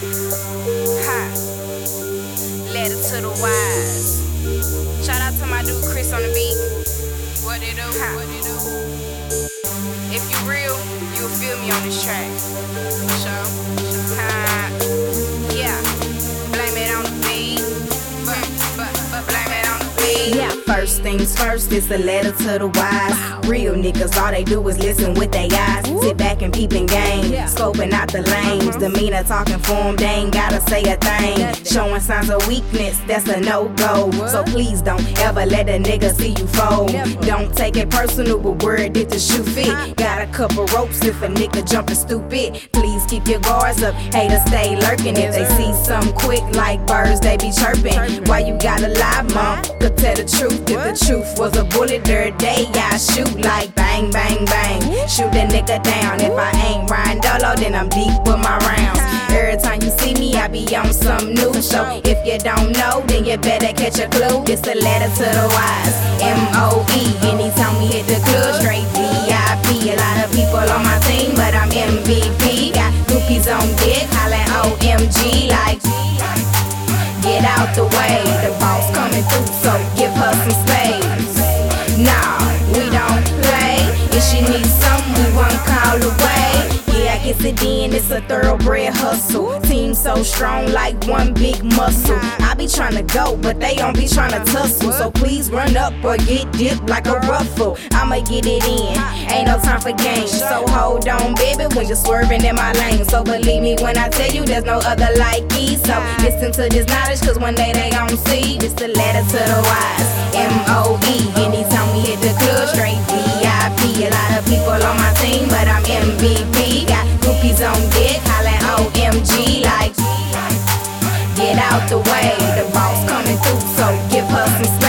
Ha. Letter to the wise. Shout out to my dude Chris on the beat. What it do? Ha. What it do? If you real, you'll feel me on this track. So, ha. Yeah. Blame it on the beat. But blame it on the beat. Yeah, first things first, it's a letter to the wise. Real niggas, all they do is listen with their eyes. Sit back and peeping game, scoping out the lames. Demeanor talking for them, they ain't gotta say a thing. Showing signs of weakness, that's a no-go. So please don't ever let a nigga see you fold. Don't take it personal, but word did the shoe fit. Got a couple ropes if a nigga jumping stupid. Please keep your guards up, haters stay lurking. If they see something quick like birds, they be chirping. Why you gotta lie, mom? Could tell the truth. If the truth was a bullet, dirt day, I shoot like bang, bang, bang. Shoot a nigga down. If I ain't Ryan Dolo, then I'm deep with my rounds. Every time you see me, I be on some new show. If you don't know, then you better catch a clue. It's a letter to the wise, M.O.E. Anytime we hit the club, straight VIP. A lot of people on my team, but I'm MVP. Got groupies on dick, hollin' OMG like get out the way, the boss coming through, so give her some space. Nah, we don't play. If she needs something, we one call away. Yeah, I guess it in, it's a thoroughbred hustle. Team so strong like one big muscle. I be tryna go, but they don't be tryna tussle. So please run up or get dipped like a ruffle. I'ma get it in, ain't no time for games. So hold on, baby, when you're swerving in my lane. So believe me when I tell you there's no other like me. So listen to this knowledge, cause one day they gon' see. It's the letter to the wise, M.O.E. Anytime we hit the club, straight VIP. A lot of people on my team, but I'm MVP. Got groupies on dick, hollin' OMG like get out the way, the boss coming through, so give her some space.